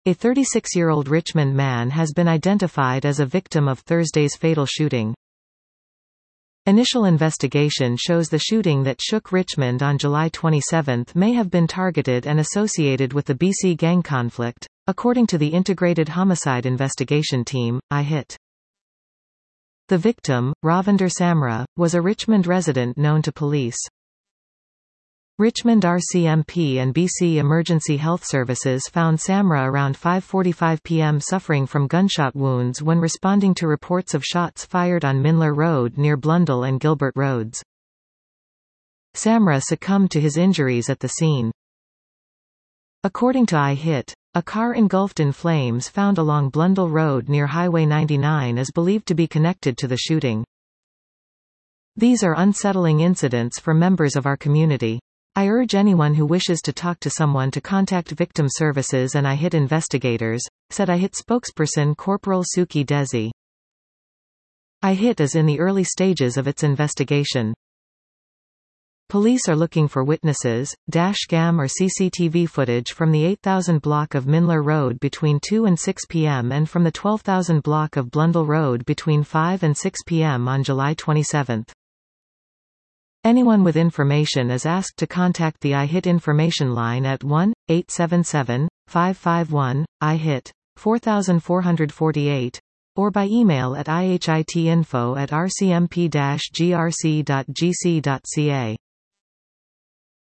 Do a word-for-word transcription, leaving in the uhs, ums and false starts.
A thirty-six-year-old Richmond man has been identified as a victim of Thursday's fatal shooting. Initial investigation shows the shooting that shook Richmond on July twenty-seventh may have been targeted and associated with the B C gang conflict, according to the Integrated Homicide Investigation Team, I HIT. The victim, Ravinder Samra, was a Richmond resident known to police. Richmond R C M P and B C Emergency Health Services found Samra around five forty-five p m suffering from gunshot wounds when responding to reports of shots fired on Minler Road near Blundell and Gilbert Roads. Samra succumbed to his injuries at the scene. According to I HIT, a car engulfed in flames found along Blundell Road near Highway ninety-nine is believed to be connected to the shooting. These are unsettling incidents for members of our community. I urge anyone who wishes to talk to someone to contact victim services and I HIT investigators, said I HIT spokesperson Corporal Suki Desi. I HIT is in the early stages of its investigation. Police are looking for witnesses, dashcam or C C T V footage from the eight thousand block of Minler Road between two and six p m and from the twelve thousand block of Blundell Road between five and six p m on July twenty-seventh. Anyone with information is asked to contact the I HIT information line at one eight seven seven, five five one, I HIT, four four four eight, or by email at ihitinfo at r c m p dash g r c dot g c dot c a.